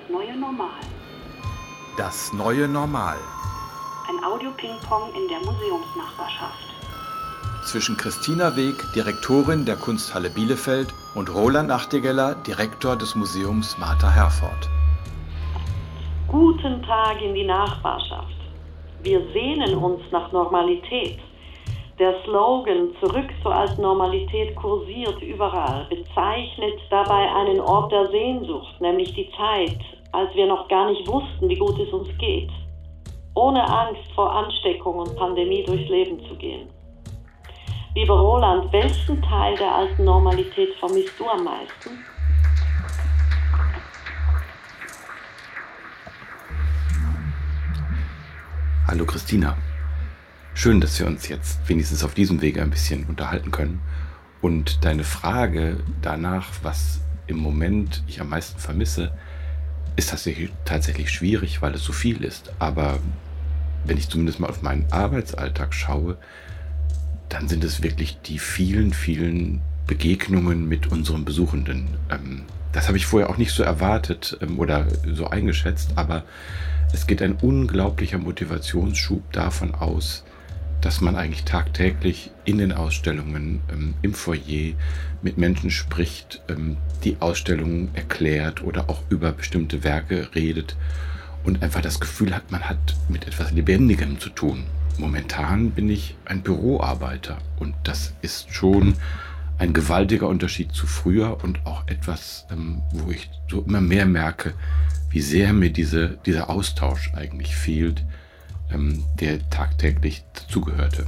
neue Normal. Das neue Normal. Ein Audio-Ping-Pong in der Museumsnachbarschaft. Zwischen Christina Weg, Direktorin der Kunsthalle Bielefeld, und Roland Nachtigeller, Direktor des Museums Martha Herford. Guten Tag in die Nachbarschaft. Wir sehnen uns nach Normalität. Der Slogan „Zurück zur alten Normalität" kursiert überall, bezeichnet dabei einen Ort der Sehnsucht, nämlich die Zeit, als wir noch gar nicht wussten, wie gut es uns geht. Ohne Angst vor Ansteckung und Pandemie durchs Leben zu gehen. Lieber Roland, welchen Teil der alten Normalität vermisst du am meisten? Hallo Christina. Schön, dass wir uns jetzt wenigstens auf diesem Wege ein bisschen unterhalten können. Und deine Frage danach, was im Moment ich am meisten vermisse, ist tatsächlich schwierig, weil es so viel ist. Aber wenn ich zumindest mal auf meinen Arbeitsalltag schaue, dann sind es wirklich die vielen, vielen Begegnungen mit unseren Besuchenden. Das habe ich vorher auch nicht so erwartet oder so eingeschätzt, aber es geht ein unglaublicher Motivationsschub davon aus, dass man eigentlich tagtäglich in den Ausstellungen, im Foyer mit Menschen spricht, die Ausstellungen erklärt oder auch über bestimmte Werke redet und einfach das Gefühl hat, man hat mit etwas Lebendigem zu tun. Momentan bin ich ein Büroarbeiter und das ist schon ein gewaltiger Unterschied zu früher und auch etwas, wo ich so immer mehr merke, wie sehr mir dieser Austausch eigentlich fehlt, der tagtäglich dazugehörte.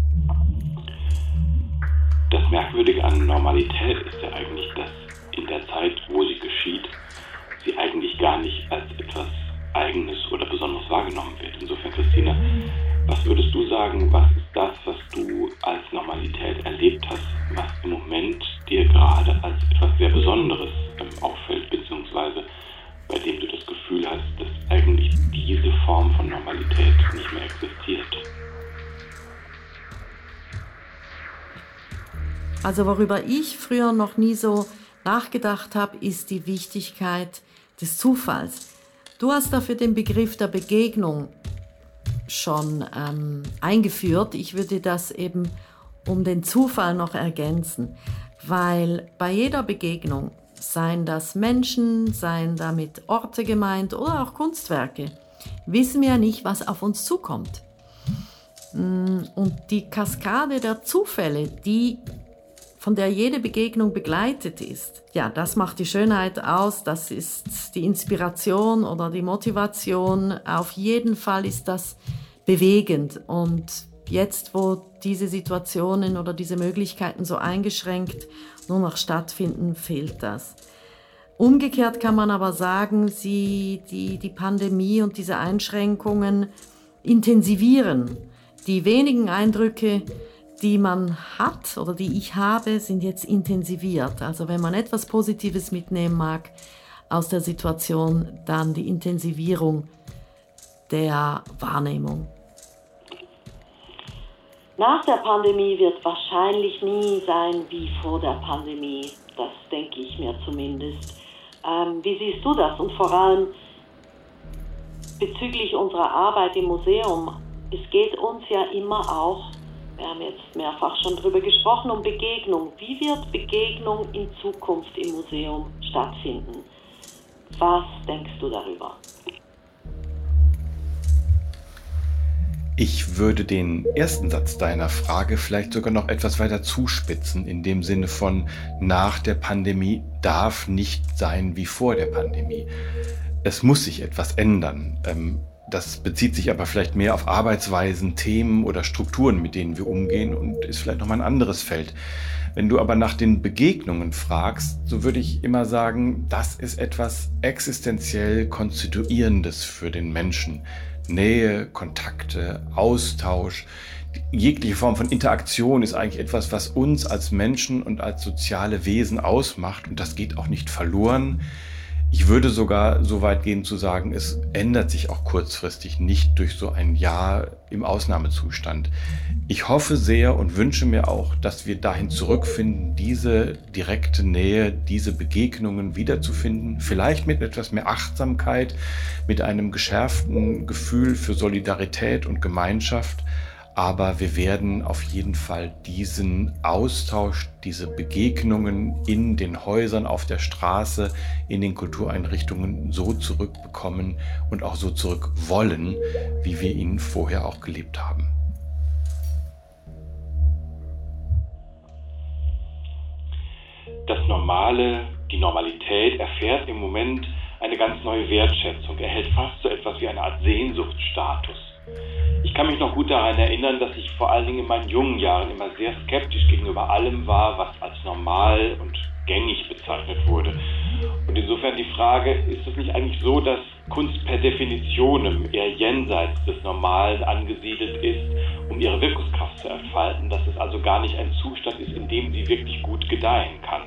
Das Merkwürdige an Normalität ist ja eigentlich, dass in der Zeit, wo sie geschieht, sie eigentlich gar nicht als etwas Eigenes oder Besonderes wahrgenommen wird. Insofern, Christina, was würdest du sagen, was ist das, was du als Normalität erlebt hast, was im Moment dir gerade als etwas sehr Besonderes auffällt, beziehungsweise bei dem du das Gefühl hast, dass eigentlich diese Form von Normalität nicht mehr existiert? Also worüber ich früher noch nie so nachgedacht habe, ist die Wichtigkeit des Zufalls. Du hast dafür den Begriff der Begegnung schon eingeführt. Ich würde das eben um den Zufall noch ergänzen, weil bei jeder Begegnung, seien das Menschen, seien damit Orte gemeint oder auch Kunstwerke, wissen wir ja nicht, was auf uns zukommt. Und die Kaskade der Zufälle, von der jede Begegnung begleitet ist, ja, das macht die Schönheit aus, das ist die Inspiration oder die Motivation. Auf jeden Fall ist das bewegend. Und jetzt, wo diese Situationen oder diese Möglichkeiten so eingeschränkt nur noch stattfinden, fehlt das. Umgekehrt kann man aber sagen, die Pandemie und diese Einschränkungen intensivieren. Die wenigen Eindrücke, die man hat oder die ich habe, sind jetzt intensiviert. Also wenn man etwas Positives mitnehmen mag aus der Situation, dann die Intensivierung der Wahrnehmung. Nach der Pandemie wird wahrscheinlich nie sein wie vor der Pandemie. Das denke ich mir zumindest. Wie siehst du das? Und vor allem bezüglich unserer Arbeit im Museum. Es geht uns ja immer auch, wir haben jetzt mehrfach schon darüber gesprochen, um Begegnung. Wie wird Begegnung in Zukunft im Museum stattfinden? Was denkst du darüber? Ich würde den ersten Satz deiner Frage vielleicht sogar noch etwas weiter zuspitzen, in dem Sinne von: nach der Pandemie darf nicht sein wie vor der Pandemie. Es muss sich etwas ändern. Das bezieht sich aber vielleicht mehr auf Arbeitsweisen, Themen oder Strukturen, mit denen wir umgehen, und ist vielleicht nochmal ein anderes Feld. Wenn du aber nach den Begegnungen fragst, so würde ich immer sagen, das ist etwas existenziell Konstituierendes für den Menschen. Nähe, Kontakte, Austausch, jegliche Form von Interaktion ist eigentlich etwas, was uns als Menschen und als soziale Wesen ausmacht, und das geht auch nicht verloren. Ich würde sogar so weit gehen zu sagen, es ändert sich auch kurzfristig nicht durch so ein Jahr im Ausnahmezustand. Ich hoffe sehr und wünsche mir auch, dass wir dahin zurückfinden, diese direkte Nähe, diese Begegnungen wiederzufinden, vielleicht mit etwas mehr Achtsamkeit, mit einem geschärften Gefühl für Solidarität und Gemeinschaft. Aber wir werden auf jeden Fall diesen Austausch, diese Begegnungen in den Häusern, auf der Straße, in den Kultureinrichtungen so zurückbekommen und auch so zurück wollen, wie wir ihn vorher auch gelebt haben. Das Normale, die Normalität erfährt im Moment eine ganz neue Wertschätzung, erhält fast so etwas wie eine Art Sehnsuchtsstatus. Ich kann mich noch gut daran erinnern, dass ich vor allen Dingen in meinen jungen Jahren immer sehr skeptisch gegenüber allem war, was als normal und gängig bezeichnet wurde. Und insofern die Frage, ist es nicht eigentlich so, dass Kunst per Definition eher jenseits des Normalen angesiedelt ist, um ihre Wirkungskraft zu entfalten, dass es also gar nicht ein Zustand ist, in dem sie wirklich gut gedeihen kann?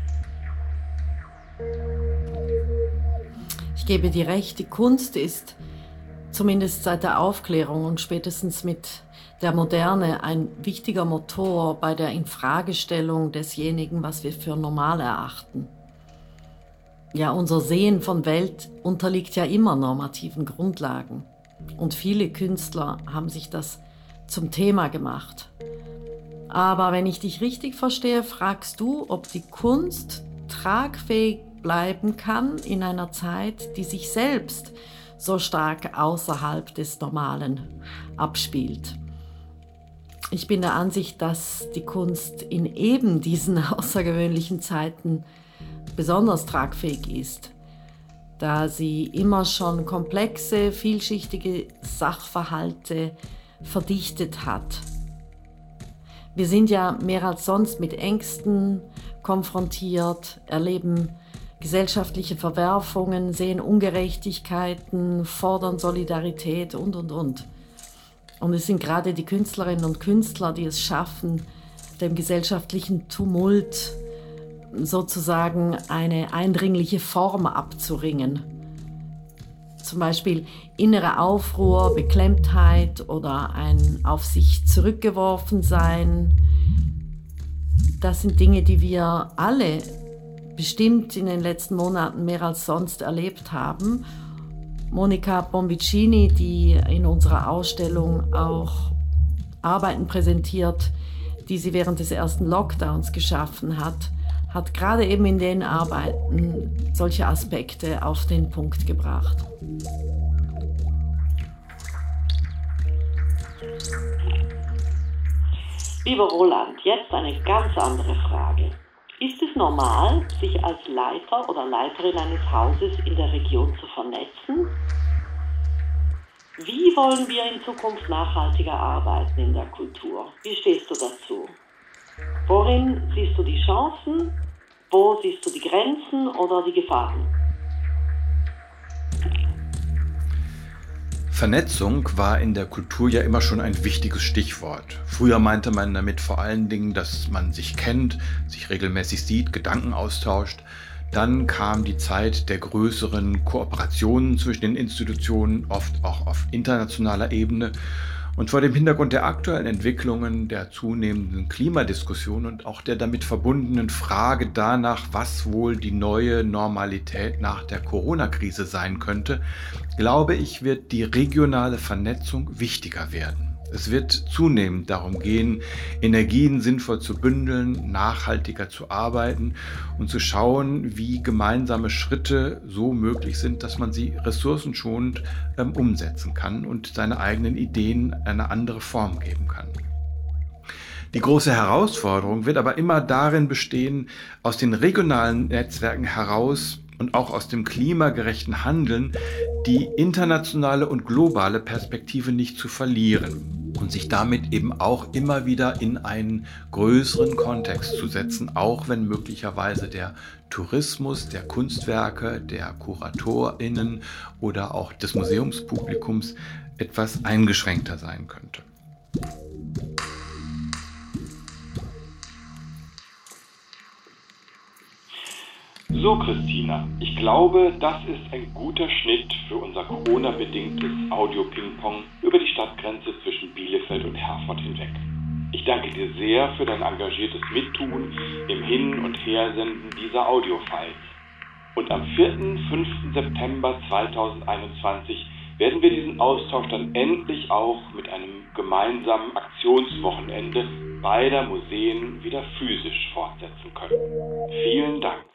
Ich gebe dir recht, die Kunst ist zumindest seit der Aufklärung und spätestens mit der Moderne ein wichtiger Motor bei der Infragestellung desjenigen, was wir für normal erachten. Ja, unser Sehen von Welt unterliegt ja immer normativen Grundlagen. Und viele Künstler haben sich das zum Thema gemacht. Aber wenn ich dich richtig verstehe, fragst du, ob die Kunst tragfähig bleiben kann in einer Zeit, die sich selbst so stark außerhalb des Normalen abspielt. Ich bin der Ansicht, dass die Kunst in eben diesen außergewöhnlichen Zeiten besonders tragfähig ist, da sie immer schon komplexe, vielschichtige Sachverhalte verdichtet hat. Wir sind ja mehr als sonst mit Ängsten konfrontiert, erleben gesellschaftliche Verwerfungen, sehen Ungerechtigkeiten, fordern Solidarität und. Und es sind gerade die Künstlerinnen und Künstler, die es schaffen, dem gesellschaftlichen Tumult sozusagen eine eindringliche Form abzuringen. Zum Beispiel innere Aufruhr, Beklemmtheit oder ein auf sich zurückgeworfen sein. Das sind Dinge, die wir alle bestimmt in den letzten Monaten mehr als sonst erlebt haben. Monica Bonvicini, die in unserer Ausstellung auch Arbeiten präsentiert, die sie während des ersten Lockdowns geschaffen hat, hat gerade eben in den Arbeiten solche Aspekte auf den Punkt gebracht. Lieber Roland, jetzt eine ganz andere Frage. Ist es normal, sich als Leiter oder Leiterin eines Hauses in der Region zu vernetzen? Wie wollen wir in Zukunft nachhaltiger arbeiten in der Kultur? Wie stehst du dazu? Worin siehst du die Chancen? Wo siehst du die Grenzen oder die Gefahren? Vernetzung war in der Kultur ja immer schon ein wichtiges Stichwort. Früher meinte man damit vor allen Dingen, dass man sich kennt, sich regelmäßig sieht, Gedanken austauscht. Dann kam die Zeit der größeren Kooperationen zwischen den Institutionen, oft auch auf internationaler Ebene. Und vor dem Hintergrund der aktuellen Entwicklungen, der zunehmenden Klimadiskussion und auch der damit verbundenen Frage danach, was wohl die neue Normalität nach der Corona-Krise sein könnte, glaube ich, wird die regionale Vernetzung wichtiger werden. Es wird zunehmend darum gehen, Energien sinnvoll zu bündeln, nachhaltiger zu arbeiten und zu schauen, wie gemeinsame Schritte so möglich sind, dass man sie ressourcenschonend umsetzen kann und seine eigenen Ideen eine andere Form geben kann. Die große Herausforderung wird aber immer darin bestehen, aus den regionalen Netzwerken heraus und auch aus dem klimagerechten Handeln die internationale und globale Perspektive nicht zu verlieren und sich damit eben auch immer wieder in einen größeren Kontext zu setzen, auch wenn möglicherweise der Tourismus, der Kunstwerke, der KuratorInnen oder auch des Museumspublikums etwas eingeschränkter sein könnte. So, Christina, ich glaube, das ist ein guter Schnitt für unser Corona-bedingtes Audio-Ping-Pong über die Stadtgrenze zwischen Bielefeld und Herford hinweg. Ich danke dir sehr für dein engagiertes Mittun im Hin- und Hersenden dieser Audiofiles. Und am 4. 5. September 2021 werden wir diesen Austausch dann endlich auch mit einem gemeinsamen Aktionswochenende beider Museen wieder physisch fortsetzen können. Vielen Dank.